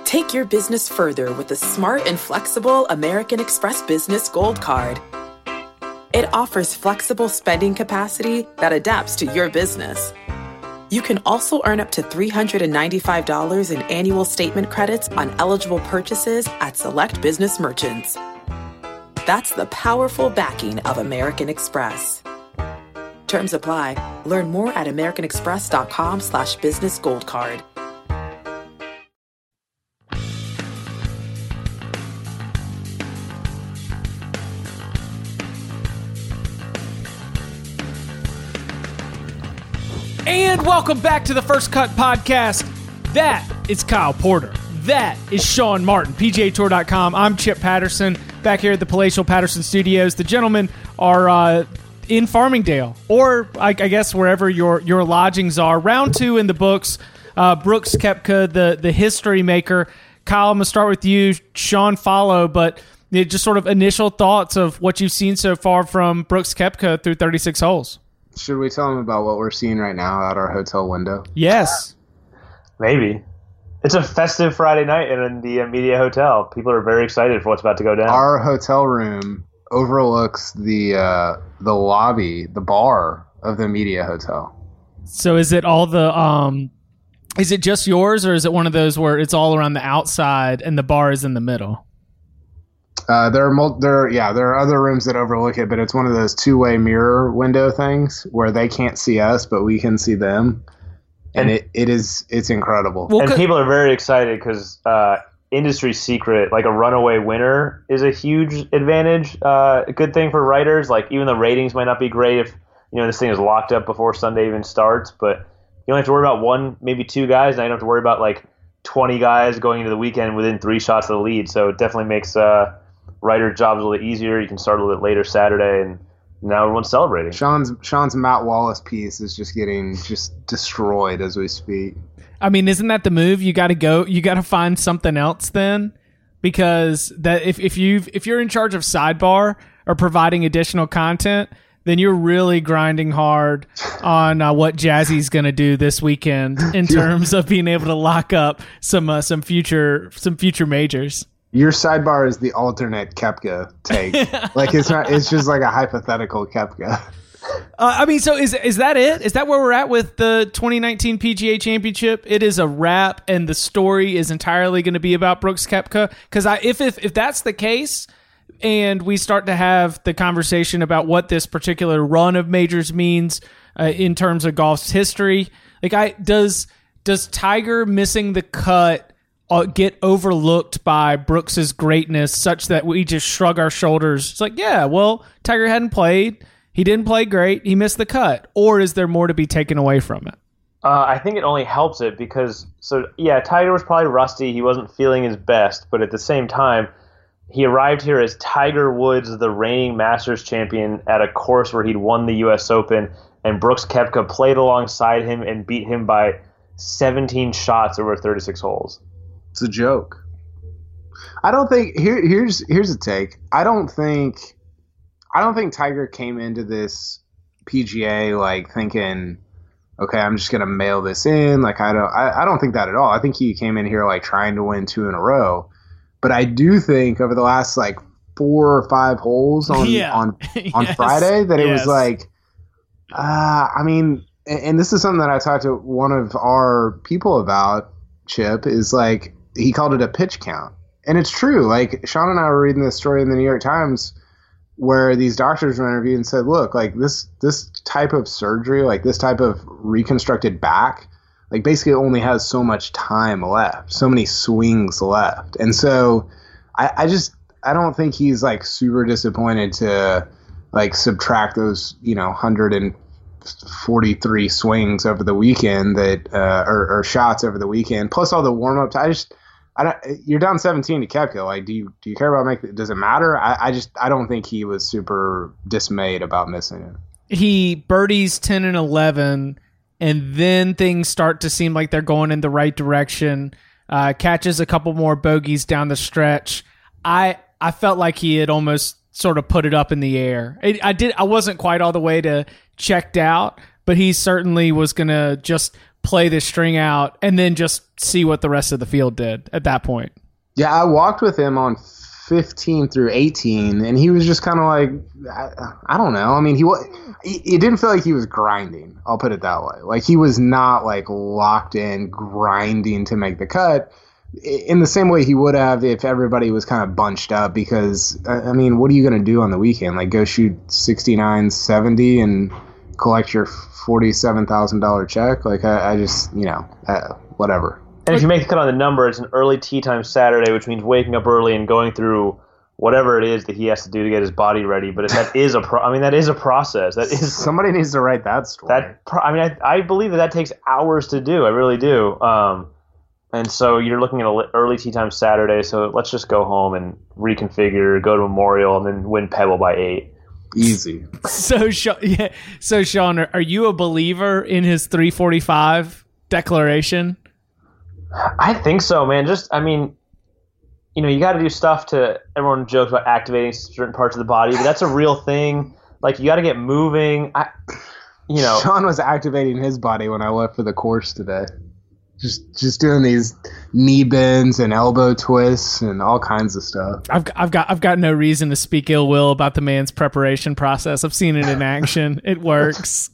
Take your business further with the smart and flexible American Express Business Gold Card. It offers flexible spending capacity that adapts to your business. You can also earn up to $395 in annual statement credits on eligible purchases at select business merchants. That's the powerful backing of American Express. Terms apply. Learn more at americanexpress.com/business gold card. And welcome back to the First Cut Podcast. That is Kyle Porter. That is Sean Martin, PGAtour.com. I'm Chip Patterson, back here at the Palatial Patterson Studios. The gentlemen are in Farmingdale, or I guess wherever your lodgings are. Round 2 in the books. Brooks Koepka, the history maker. Kyle, I'm going to start with you. Sean, follow, but just sort of initial thoughts of what you've seen so far from Brooks Koepka through 36 holes. Should we tell them about what we're seeing right now out our hotel window? Yes. Maybe. It's a festive Friday night in the Media Hotel. People are very excited for what's about to go down. Our hotel room overlooks the lobby, the bar of the Media Hotel. So is it all the is it just yours, or is it one of those where it's all around the outside and the bar is in the middle? There are other rooms that overlook it, but it's one of those two-way mirror window things where they can't see us, but we can see them. And it's incredible. Well, and people are very excited because industry secret, like a runaway winner is a huge advantage. A good thing for writers. Like, even the ratings might not be great if this thing is locked up before Sunday even starts, but you only have to worry about one, maybe two guys. Now you don't have to worry about like 20 guys going into the weekend within 3 shots of the lead. So it definitely makes writers' jobs a little bit easier. You can start a little bit later Saturday, and now everyone's celebrating. Sean's Matt Wallace piece is just getting destroyed as we speak. I mean, isn't that the move? You got to go. You got to find something else then, because that if you're in charge of Sidebar or providing additional content, then you're really grinding hard on what Jazzy's going to do this weekend in terms of being able to lock up some future majors. Your Sidebar is the alternate Koepka take. Like, it's not. It's just like a hypothetical Koepka. I mean, so is that it? Is that where we're at with the 2019 PGA Championship? It is a wrap, and the story is entirely going to be about Brooks Koepka. Because if that's the case, and we start to have the conversation about what this particular run of majors means in terms of golf's history, like does Tiger missing the cut get overlooked by Brooks's greatness such that we just shrug our shoulders? It's like, yeah, well, Tiger hadn't played. He didn't play great. He missed the cut. Or is there more to be taken away from it? I think it only helps it because, Tiger was probably rusty. He wasn't feeling his best. But at the same time, he arrived here as Tiger Woods, the reigning Masters champion, at a course where he'd won the U.S. Open. And Brooks Koepka played alongside him and beat him by 17 shots over 36 holes. It's a joke. I don't think here's a take. I don't think Tiger came into this PGA like thinking, okay, I'm just gonna mail this in. Like, I don't think that at all. I think he came in here like trying to win 2 in a row. But I do think over the last like 4 or 5 holes on yes. Friday that it was like, I mean, and this is something that I talked to one of our people about, Chip, is like, he called it a pitch count. And it's true. Like, Sean and I were reading this story in the New York Times where these doctors were interviewed and said, look, like this type of surgery, like this type of reconstructed back, like basically only has so much time left, so many swings left. And so I don't think he's like super disappointed to like subtract those, 143 swings over the weekend that, or shots over the weekend, plus all the warm ups. You're down 17 to Koepka. Like, do you care about does it matter? I don't think he was super dismayed about missing it. He birdies 10 and 11, and then things start to seem like they're going in the right direction. Catches a couple more bogeys down the stretch. I felt like he had almost sort of put it up in the air. I wasn't quite all the way to checked out, but he certainly was going to just play this string out and then just see what the rest of the field did at that point. Yeah, I walked with him on 15 through 18, and he was just kind of like, I don't know. I mean, it didn't feel like he was grinding. I'll put it that way. Like, he was not like locked in grinding to make the cut in the same way he would have if everybody was kind of bunched up, because, I mean, what are you going to do on the weekend? Like, go shoot 69, 70 and collect your $47,000 check? Like, I just, whatever. And if you make the cut on the number, it's an early tee time Saturday, which means waking up early and going through whatever it is that he has to do to get his body ready. But that is a process. That is somebody needs to write that story. I believe that takes hours to do. I really do. And so you're looking at an early tee time Saturday. So let's just go home and reconfigure, go to Memorial, and then win Pebble by 8. Easy. So Sean, are you a believer in his 345 declaration? I think so, man. You got to do stuff to. Everyone jokes about activating certain parts of the body, but that's a real thing. Like, you got to get moving. Sean was activating his body when I left for the course today. Just doing these knee bends and elbow twists and all kinds of stuff. I've got no reason to speak ill will about the man's preparation process. I've seen it in action. It works.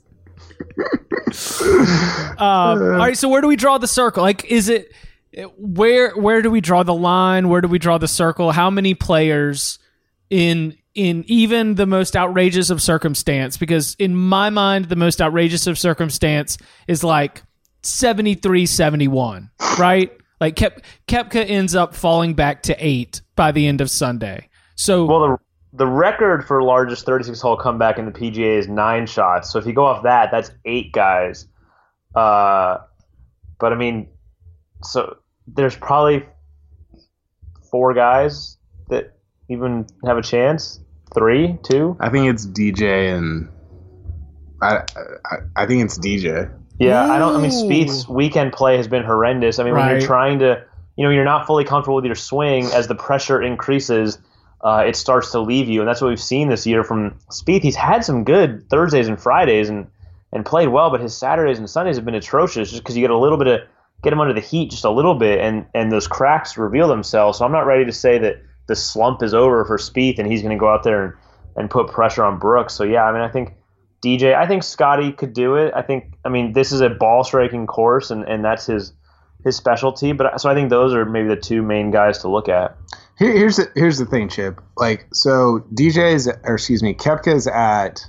All right, so where do we draw the circle? Like, is it where do we draw the line? Where do we draw the circle? How many players in even the most outrageous of circumstance? Because in my mind, the most outrageous of circumstance is like 73-71, right? Like Koepka ends up falling back to 8 by the end of Sunday. So, well, the record for largest 36-hole comeback in the PGA is 9 shots. So if you go off that, that's 8 guys. But I mean, so there's probably 4 guys that even have a chance. 3, 2. I think it's DJ and I think it's DJ. Yeah, Spieth's weekend play has been horrendous. I mean, when you're trying to, you're not fully comfortable with your swing, as the pressure increases, it starts to leave you. And that's what we've seen this year from Spieth. He's had some good Thursdays and Fridays and played well, but his Saturdays and Sundays have been atrocious just because you get him under the heat just a little bit, and those cracks reveal themselves. So I'm not ready to say that the slump is over for Spieth and he's going to go out there and put pressure on Brooks. So yeah, I think DJ, I think Scotty could do it. This is a ball striking course and that's his specialty. But so I think those are maybe the 2 main guys to look at. Here's the thing, Chip. Like, so Koepka's at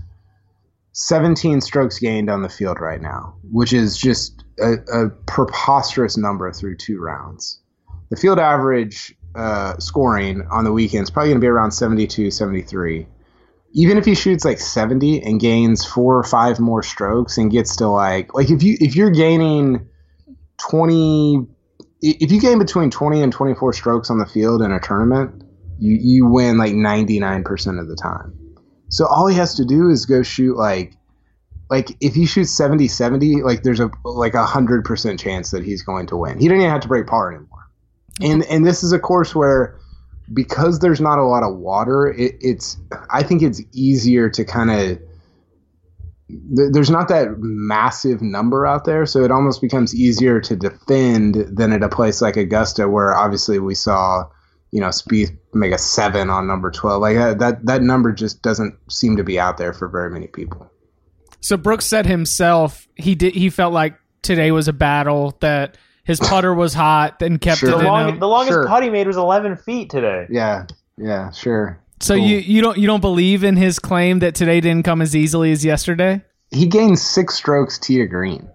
17 strokes gained on the field right now, which is just a preposterous number through 2 rounds. The field average scoring on the weekend is probably going to be around 72, 73. Even if he shoots like 70 and gains 4 or 5 more strokes and gets to like if you're gaining 20, if you gain between 20 and 24 strokes on the field in a tournament, you win like 99% of the time. So all he has to do is go shoot like if he shoots 70, like there's a 100% chance that he's going to win. He doesn't even have to break par anymore. And this is a course where, because there's not a lot of water, I think it's easier to kind of there's not that massive number out there, so it almost becomes easier to defend than at a place like Augusta, where obviously we saw Spieth make a 7 on number 12. Like that number just doesn't seem to be out there for very many people. So Brooks said himself he felt like today was a battle, that his putter was hot and kept it in the longest putt he made was 11 feet today. Yeah, sure. So cool. you don't believe in his claim that today didn't come as easily as yesterday? He gained 6 strokes tee to green.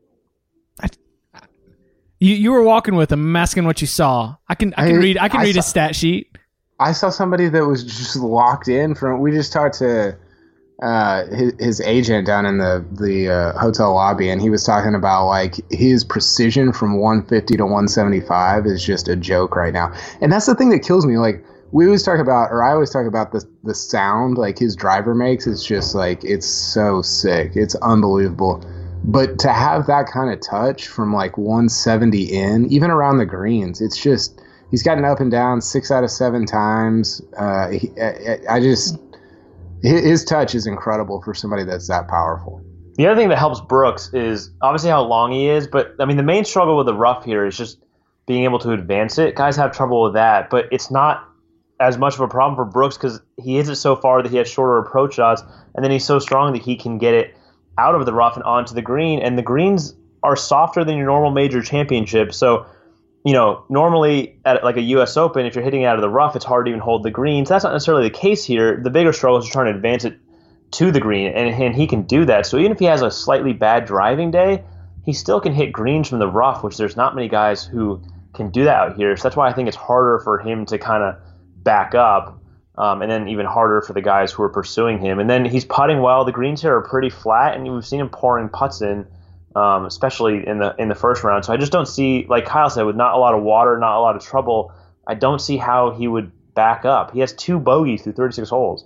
You were walking with him. I'm asking what you saw. I can read his stat sheet. I saw somebody that was just locked in from. We just talked to his agent down in the hotel lobby, and he was talking about like his precision from 150 to 175 is just a joke right now. And that's the thing that kills me. Like I always talk about the sound like his driver makes. It's just like, it's so sick. It's unbelievable. But to have that kind of touch from like 170 in, even around the greens, it's just, he's gotten up and down 6 out of 7 times. His touch is incredible for somebody that's that powerful. The other thing that helps Brooks is obviously how long he is, but I mean the main struggle with the rough here is just being able to advance it. Guys have trouble with that, but it's not as much of a problem for Brooks because he hits it so far that he has shorter approach shots, and then he's so strong that he can get it out of the rough and onto the green, and the greens are softer than your normal major championship. So, normally at like a U.S. Open, if you're hitting out of the rough, it's hard to even hold the greens. That's not necessarily the case here. The bigger struggle is trying to advance it to the green, and he can do that. So even if he has a slightly bad driving day, he still can hit greens from the rough, which there's not many guys who can do that out here. So that's why I think it's harder for him to kind of back up, and then even harder for the guys who are pursuing him. And then he's putting well. The greens here are pretty flat, and we've seen him pouring putts in, especially in the first round. So I just don't see, like Kyle said, with not a lot of water, not a lot of trouble, I don't see how he would back up. He has 2 bogeys through 36 holes.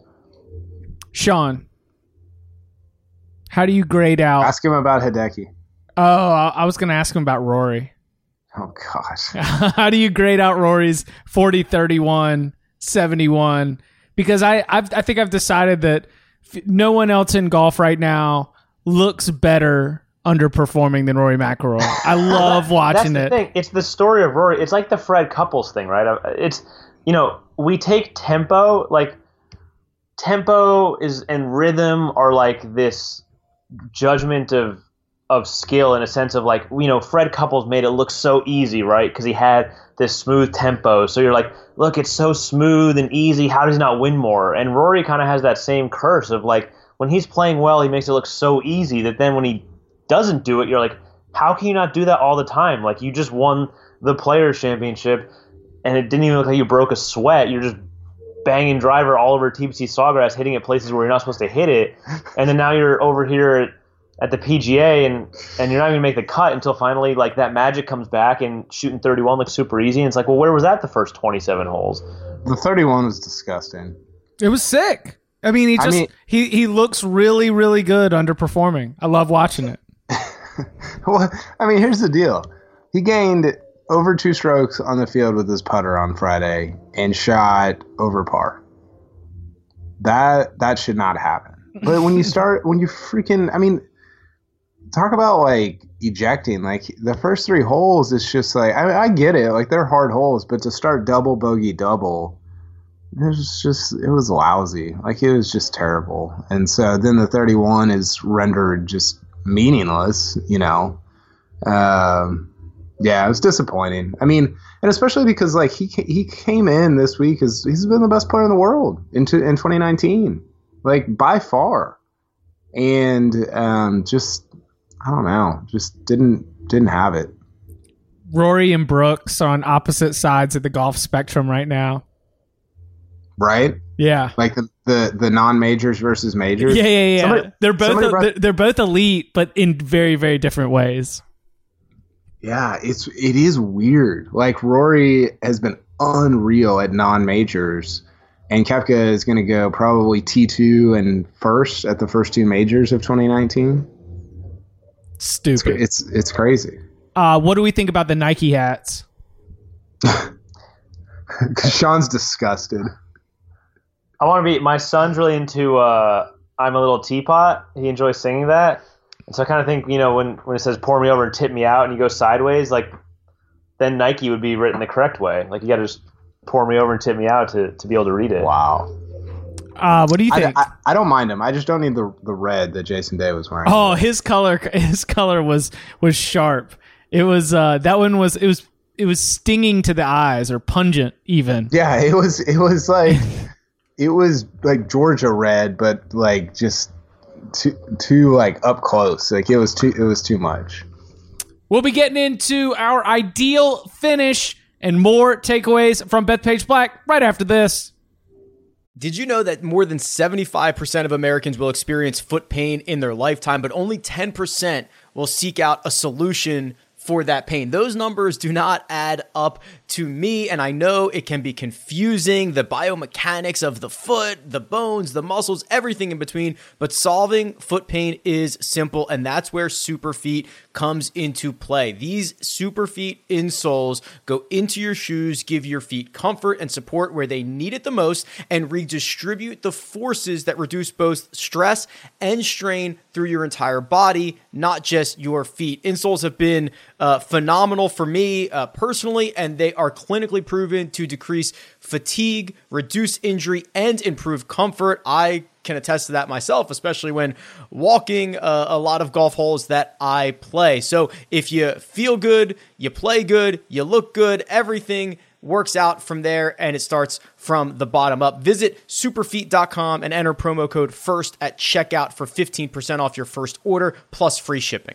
Sean, how do you grade out? Ask him about Hideki. Oh, I was going to ask him about Rory. Oh, gosh. How do you grade out Rory's 40, 31, 71? Because I think I've decided that no one else in golf right now looks better underperforming than Rory McIlroy. I love watching That's the thing. It's the story of Rory. It's like the Fred Couples thing, right? It's, we take tempo, like tempo and rhythm are like this judgment of skill in a sense of like, Fred Couples made it look so easy, right? Because he had this smooth tempo. So you're like, look, it's so smooth and easy. How does he not win more? And Rory kind of has that same curse of like, when he's playing well, he makes it look so easy that then when he doesn't do it, you're like, how can you not do that all the time? Like, you just won the Players' Championship and it didn't even look like you broke a sweat. You're just banging driver all over TPC Sawgrass, hitting at places where you're not supposed to hit it. And then now you're over here at the PGA and you're not going to make the cut until finally like that magic comes back and shooting 31 looks super easy. And it's like, well, where was that the first 27 holes? The 31 was disgusting. It was sick. I mean, he looks really, really good underperforming. I love watching it. Well, I mean, here's the deal. He gained over 2 strokes on the field with his putter on Friday and shot over par. That should not happen. But when you freaking, I mean, talk about like ejecting, like the first 3 holes, it's just like, I get it. Like they're hard holes, but to start double bogey double, it was lousy. Like it was just terrible. And so then the 31 is rendered just meaningless, Yeah, it was disappointing. I mean, and especially because like he came in this week as he's been the best player in the world in 2019, like by far, and just I don't know, just didn't have it. Rory and Brooks are on opposite sides of the golf spectrum right now. Right? Yeah. Like the non-majors versus majors. Yeah. They're both elite, but in very, very different ways. Yeah, it is weird. Like Rory has been unreal at non-majors, and Koepka is going to go probably T2 and first at the first 2 majors of 2019. Stupid. It's crazy. What do we think about the Nike hats? Sean's disgusted. I want to be. My son's really into "I'm a Little Teapot." He enjoys singing that, and so I kind of think when it says "pour me over and tip me out" and you go sideways, like then Nike would be written the correct way. Like you got to just pour me over and tip me out to be able to read it. Wow. What do you think? I don't mind him. I just don't need the red that Jason Day was wearing. Oh, his color was sharp. It was that one was it was stinging to the eyes or pungent even. Yeah, it was like. It was like Georgia red, but like just too like up close. Like it was too much. We'll be getting into our ideal finish and more takeaways from Bethpage Black right after this. Did you know that more than 75% of Americans will experience foot pain in their lifetime, but only 10% will seek out a solution for that pain. Those numbers do not add up to me, and I know it can be confusing, the biomechanics of the foot, the bones, the muscles, everything in between, but solving foot pain is simple, and that's where Superfeet comes into play. These Superfeet insoles go into your shoes, give your feet comfort and support where they need it the most, and redistribute the forces that reduce both stress and strain through your entire body, not just your feet. Insoles have been phenomenal for me personally, and they are clinically proven to decrease fatigue, reduce injury, and improve comfort. I can attest to that myself, especially when walking a lot of golf holes that I play. So if you feel good, you play good, you look good, everything works out from there, and it starts from the bottom up. Visit superfeet.com and enter promo code FIRST at checkout for 15% off your first order plus free shipping.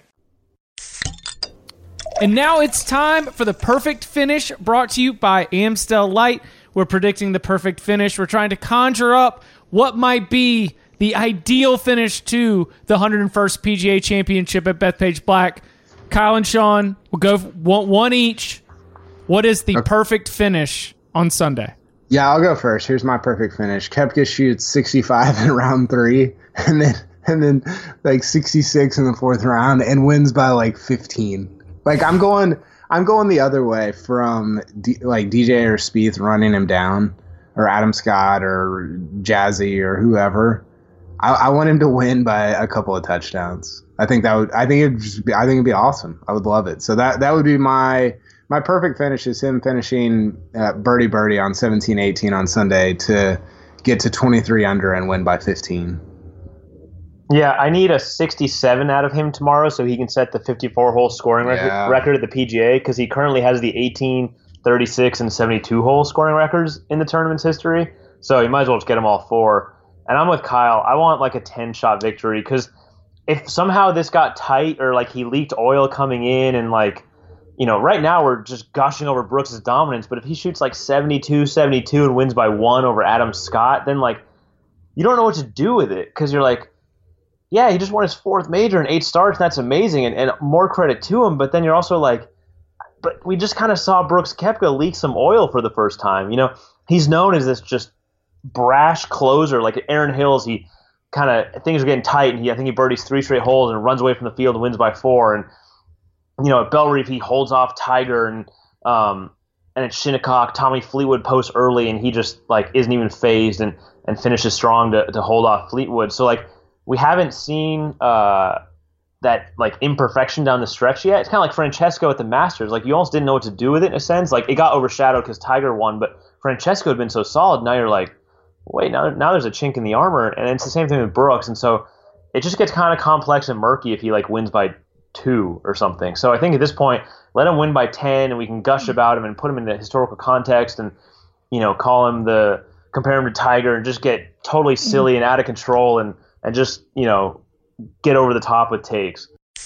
And now it's time for the perfect finish, brought to you by Amstel Light. We're predicting the perfect finish. We're trying to conjure up what might be the ideal finish to the 101st PGA Championship at Bethpage Black. Kyle and Sean will go one each. What is the perfect finish on Sunday? Yeah, I'll go first. Here's my perfect finish. Koepka shoots 65 in round 3, and then like 66 in the 4th round, and wins by like 15. Like I'm going the other way from DJ or Spieth running him down, or Adam Scott or Jazzy or whoever. I want him to win by a couple of touchdowns. I think it'd be awesome. I would love it. So that would be my perfect finish, is him finishing birdie on 17-18 on Sunday to get to 23 under and win by 15. Yeah, I need a 67 out of him tomorrow so he can set the 54-hole scoring record at the PGA, because he currently has the 18, 36, and 72-hole scoring records in the tournament's history. So he might as well just get them all 4. And I'm with Kyle. I want like a 10-shot victory, because if somehow this got tight, or like he leaked oil coming in, and like, you know, right now we're just gushing over Brooks' dominance, but if he shoots like 72 and wins by 1 over Adam Scott, then like you don't know what to do with it, because you're like, yeah, he just won his 4th major in 8 starts, and that's amazing, and more credit to him. But then you're also like, but we just kind of saw Brooks Koepka leak some oil for the first time. You know, he's known as this just brash closer, like at Aaron Hills. He kind of, things are getting tight, and I think he birdies 3 straight holes and runs away from the field and wins by 4. And you know, at Bellerive he holds off Tiger, and at Shinnecock, Tommy Fleetwood posts early, and he just like isn't even phased and finishes strong to hold off Fleetwood. So like, we haven't seen that like imperfection down the stretch yet. It's kind of like Francesco at the Masters. Like, you almost didn't know what to do with it in a sense. Like, it got overshadowed because Tiger won, but Francesco had been so solid. Now you're like, wait, now there's a chink in the armor, and it's the same thing with Brooks. And so it just gets kind of complex and murky if he like wins by 2 or something. So I think at this point, let him win by 10, and we can gush about him and put him in the historical context, and you know, compare him to Tiger, and just get totally silly and out of control, and just, you know, get over the top with takes.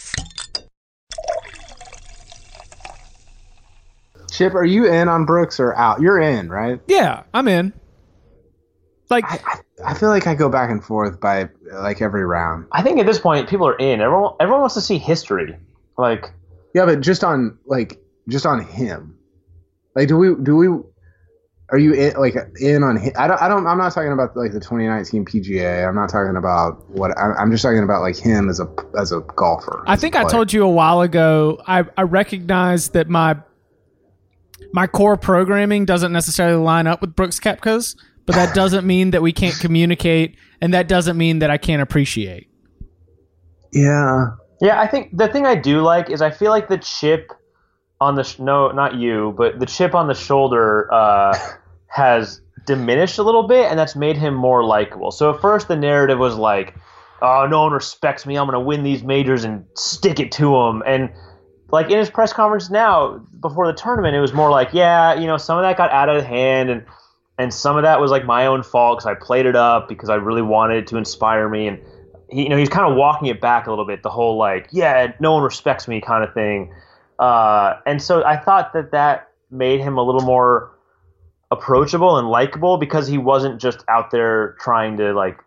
Chip, are you in on Brooks or out? You're in, right? Yeah, I'm in. Like, I feel like I go back and forth by like every round. I think at this point people are in. Everyone wants to see history. Like, yeah, but just on him. Like, do we? Are you in on him? I'm not talking about like the 2019 PGA. I'm not talking about I'm just talking about like him as a golfer. I think I told you a while ago. I recognize that my core programming doesn't necessarily line up with Brooks Koepka's, but that doesn't mean that we can't communicate, and that doesn't mean that I can't appreciate. Yeah. Yeah, I think the thing I do like is I feel like the chip on the no, not you, but the chip on the shoulder has diminished a little bit, and that's made him more likable. So at first the narrative was like, oh, no one respects me, I'm going to win these majors and stick it to him. And like in his press conference now, before the tournament, it was more like, yeah, you know, some of that got out of hand, and some of that was like my own fault because I played it up because I really wanted it to inspire me. And he's kind of walking it back a little bit, the whole like, yeah, no one respects me kind of thing. And so I thought that made him a little more approachable and likable, because he wasn't just out there trying to like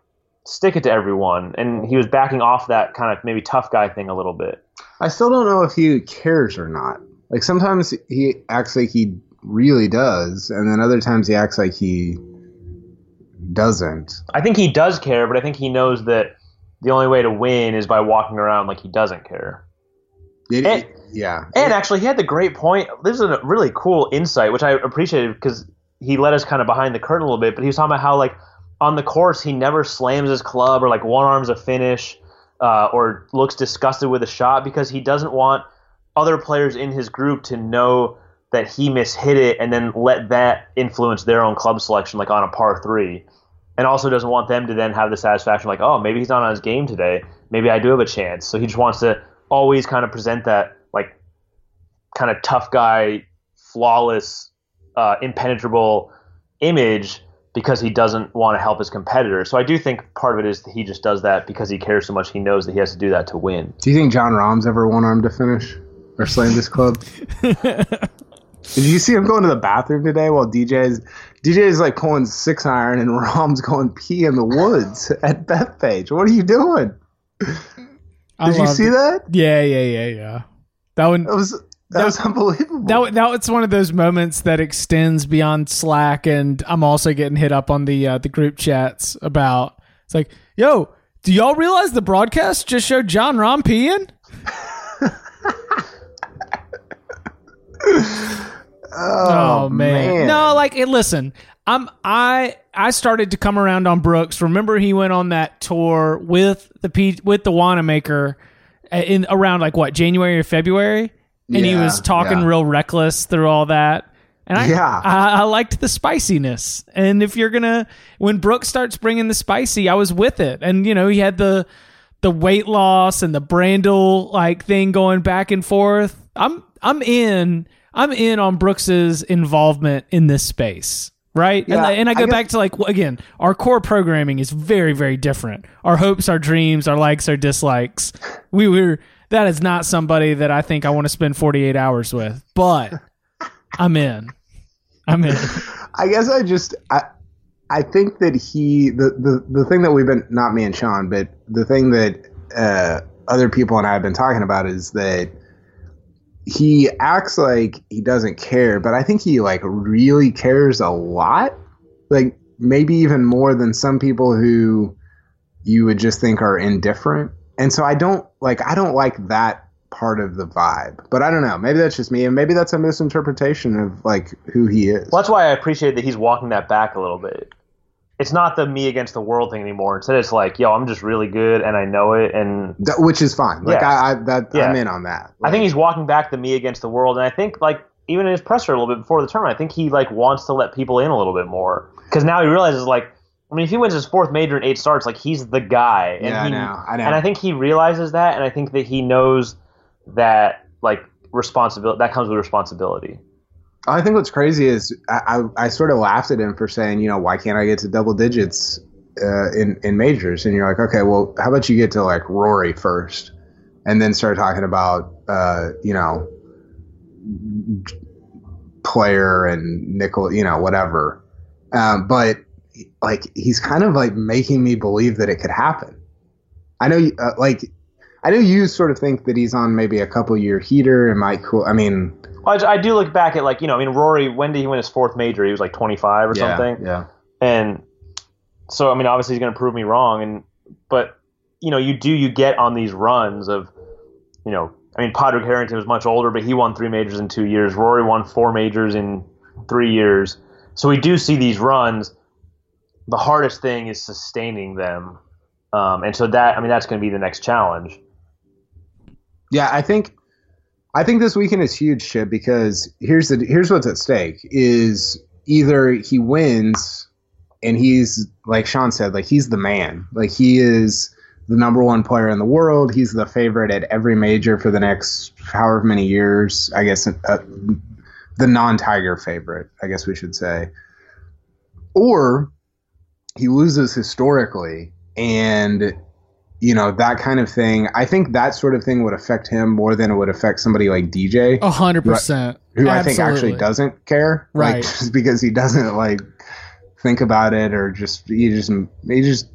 stick it to everyone, and he was backing off that kind of maybe tough guy thing a little bit. I still don't know if he cares or not. Like sometimes he acts like he really does, and then other times he acts like he doesn't. I think he does care, but I think he knows that the only way to win is by walking around like he doesn't care. Yeah. And actually, he had the great point. This is a really cool insight, which I appreciated because he let us kind of behind the curtain a little bit. But he was talking about how, like, on the course, he never slams his club or, like, one arms a finish or looks disgusted with a shot because he doesn't want other players in his group to know that he mishit it and then let that influence their own club selection, like on a par 3. And also doesn't want them to then have the satisfaction, like, oh, maybe he's not on his game today. Maybe I do have a chance. So he just wants to always kind of present that, like, kind of tough guy, flawless, impenetrable image because he doesn't want to help his competitor. So I do think part of it is that he just does that because he cares so much. He knows that he has to do that to win. Do you think John Rahm's ever one-armed to finish or slammed his club? Did you see him going to the bathroom today while DJ's like pulling 6-iron and Rahm's going pee in the woods at Bethpage? What are you doing? Did you see that? Yeah. That was unbelievable. That was one of those moments that extends beyond Slack, and I'm also getting hit up on the group chats about. It's like, yo, do y'all realize the broadcast just showed John Rahm peeing? Oh man. No, like, listen, I started to come around on Brooks. Remember, he went on that tour with the Wanamaker in around like what, January or February, and he was talking real reckless through all that. And I liked the spiciness. And if you're when Brooks starts bringing the spicy, I was with it. And he had the weight loss and the Brandel like thing going back and forth. I'm in on Brooks's involvement in this space, right? Yeah, and I go back to, like, again, our core programming is very, very different. Our hopes, our dreams, our likes, our dislikes. That is not somebody that I think I want to spend 48 hours with, but I'm in. I guess I think that the thing that we've been, not me and Sean, but the thing that other people and I have been talking about is that he acts like he doesn't care, but I think he, like, really cares a lot. Like, maybe even more than some people who you would just think are indifferent. And so I don't like that part of the vibe. But I don't know. Maybe that's just me, and maybe that's a misinterpretation of, like, who he is. Well, that's why I appreciate that he's walking that back a little bit. It's not the me against the world thing anymore. Instead, it's like, yo, I'm just really good and I know it, and which is fine. Like, I'm in on that. Like, I think he's walking back the me against the world, and I think, like, even in his presser a little bit before the tournament, I think he, like, wants to let people in a little bit more because now he realizes, like, I mean, if he wins his 4th major in 8 starts, like, he's the guy. And I know. And I think he realizes that, and I think that he knows that, like, responsibility that comes with responsibility. I think what's crazy is I sort of laughed at him for saying, why can't I get to double digits in majors? And you're like, okay, well, how about you get to, like, Rory first and then start talking about, Player and Nickel, whatever. But, like, he's kind of, like, making me believe that it could happen. I know, I know you sort of think that he's on maybe a couple-year heater and might cool. I mean, I do look back at, like, Rory, when did he win his 4th major? He was like 25 or something. Yeah. And so, I mean, obviously he's going to prove me wrong. But you get on these runs of, Padraig Harrington was much older, but he won 3 majors in 2 years. Rory won 4 majors in 3 years. So we do see these runs. The hardest thing is sustaining them. And so that's going to be the next challenge. Yeah, I think this weekend is huge, Chip, because here's what's at stake is either he wins and he's, like Sean said, like, he's the man. Like, he is the number 1 player in the world. He's the favorite at every major for the next however many years. I guess the non-Tiger favorite, I guess we should say. Or he loses historically, and that kind of thing. I think that sort of thing would affect him more than it would affect somebody like DJ. 100%. Who I think actually doesn't care. Right. Like, just because he doesn't, like, think about it, or he just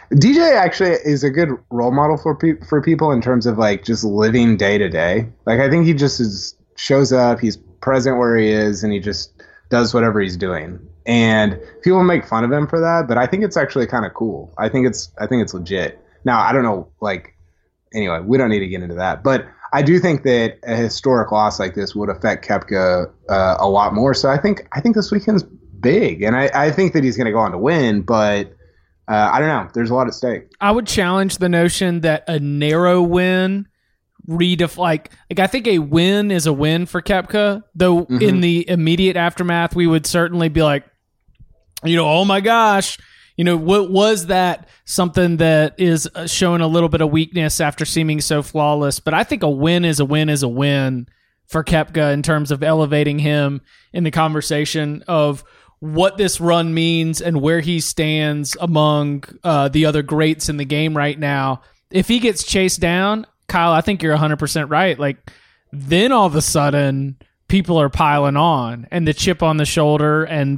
DJ actually is a good role model for people in terms of like just living day to day. Like I think he just shows up, he's present where he is, and he just does whatever he's doing. And people make fun of him for that, but I think it's actually kind of cool. I think it's legit. Now I don't know, like, anyway, we don't need to get into that, but I do think that a historic loss like this would affect Koepka a lot more. So I think this weekend's big, and I think that he's going to go on to win, but I don't know. There's a lot at stake. I would challenge the notion that a narrow win like I think a win is a win for Koepka, though in the immediate aftermath we would certainly be like, oh my gosh, what was that something that is showing a little bit of weakness after seeming so flawless. But I think a win is a win is a win for Koepka in terms of elevating him in the conversation of what this run means and where he stands among the other greats in the game right now. If he gets chased down, Kyle, I think you're 100% right. Like, then all of a sudden people are piling on, and the chip on the shoulder, and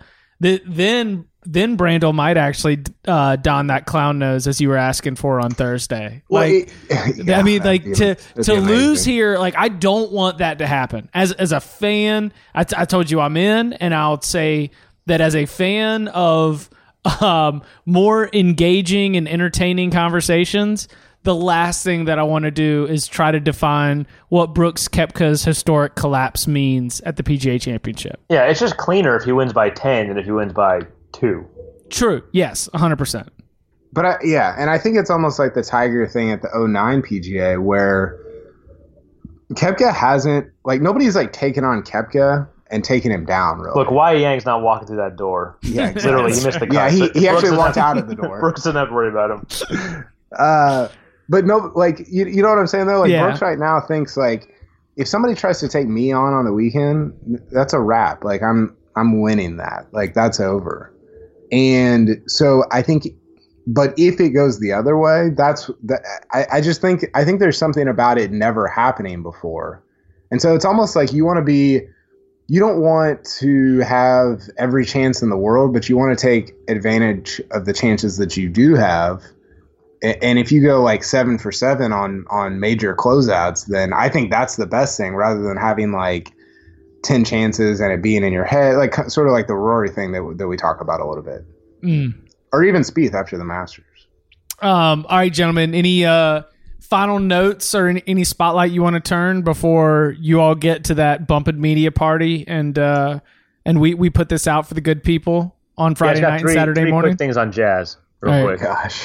then Brandel might actually don that clown nose as you were asking for on Thursday. Like, I mean, like to lose here, like I don't want that to happen. As a fan, I told you I'm in, and I'll say that as a fan of more engaging and entertaining conversations, the last thing that I want to do is try to define what Brooks Koepka's historic collapse means at the PGA Championship. Yeah, it's just cleaner if he wins by 10 than if he wins by 2. True. Yes, 100%. But and I think it's almost like the Tiger thing at the 2009 PGA where Koepka hasn't, like, nobody's like taken on Koepka and taking him down, really. Look, Wai Yang's not walking through that door. Yeah, exactly. Literally, he missed the cut. Yeah, he actually walked out of the door. Brooks doesn't have to worry about him. But no, like, you know what I'm saying, though? Like, yeah. Brooks right now thinks, like, if somebody tries to take me on the weekend, that's a wrap. Like, I'm winning that. Like, that's over. And so I think, but if it goes the other way, I think there's something about it never happening before. And so it's almost like you don't want to have every chance in the world, but you want to take advantage of the chances that you do have. And if you go like 7 for 7 on major closeouts, then I think that's the best thing rather than having like 10 chances and it being in your head, like sort of like the Rory thing that we talk about a little bit. Or even Spieth after the Masters. All right, gentlemen, any final notes or any spotlight you want to turn before you all get to that Bumpin' Media party and we put this out for the good people on Friday night and Saturday morning? Quick things on Jazz real quick. Gosh.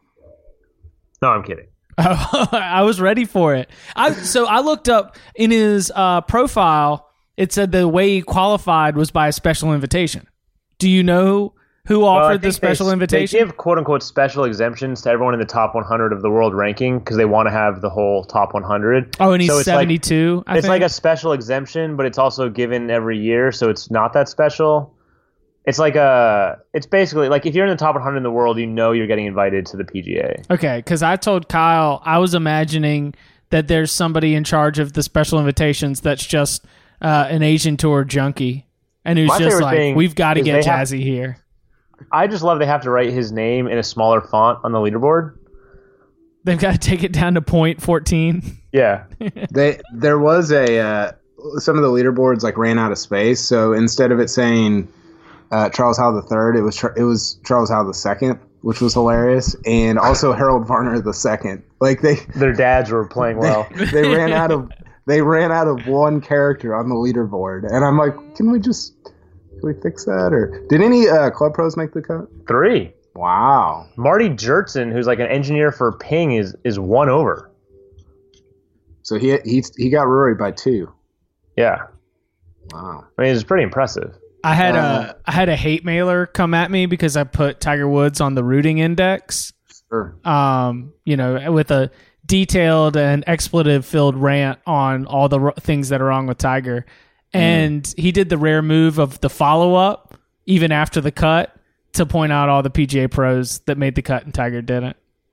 No, I'm kidding. I was ready for it. So I looked up in his profile, it said the way he qualified was by a special invitation. Do you know who offered the special invitation? They give quote-unquote special exemptions to everyone in the top 100 of the world ranking because they want to have the whole top 100. Oh, and he's 72, I think? It's like a special exemption, but it's also given every year, so it's not that special. It's basically like if you're in the top 100 in the world, you're getting invited to the PGA. Okay, because I told Kyle I was imagining that there's somebody in charge of the special invitations that's just an Asian Tour junkie, and who's just like, we've got to get Jazzy here. I just love they have to write his name in a smaller font on the leaderboard. They've got to take it down to 0.14. Yeah. There was some of the leaderboards like ran out of space, so instead of it saying Charles Howell III, it was Charles Howell II, which was hilarious, and also Harold Varner II. Like their dads were playing well. They ran out of one character on the leaderboard, and I'm like, can we fix that? Or did any club pros make the cut? 3. Wow. Marty Jertson, who's like an engineer for Ping, is 1 over. So he got Rory by 2. Yeah. Wow. I mean, it's pretty impressive. I had a hate mailer come at me because I put Tiger Woods on the rooting index. Sure. With a detailed and expletive-filled rant on all the things that are wrong with Tiger. And he did the rare move of the follow-up, even after the cut, to point out all the PGA pros that made the cut and Tiger didn't.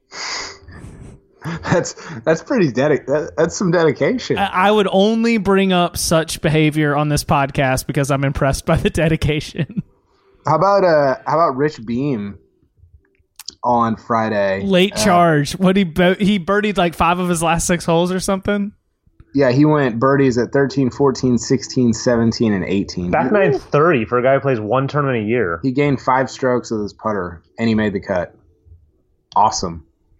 That's pretty that's some dedication. I would only bring up such behavior on this podcast because I'm impressed by the dedication. How about Rich Beam on Friday. Late charge. What he birdied like 5 of his last 6 holes or something? Yeah, he went birdies at 13, 14, 16, 17, and 18. Back 930 for a guy who plays one tournament a year. He gained 5 strokes with his putter, and he made the cut. Awesome.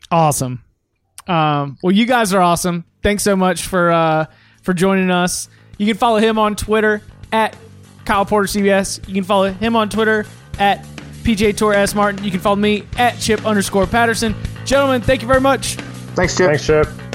Well, you guys are awesome. Thanks so much for joining us. You can follow him on Twitter at Kyle Porter CBS. You can follow him on Twitter at PGA Tour S Martin. You can follow me at Chip_Patterson. Gentlemen, thank you very much. Thanks, Chip. Thanks, Chip.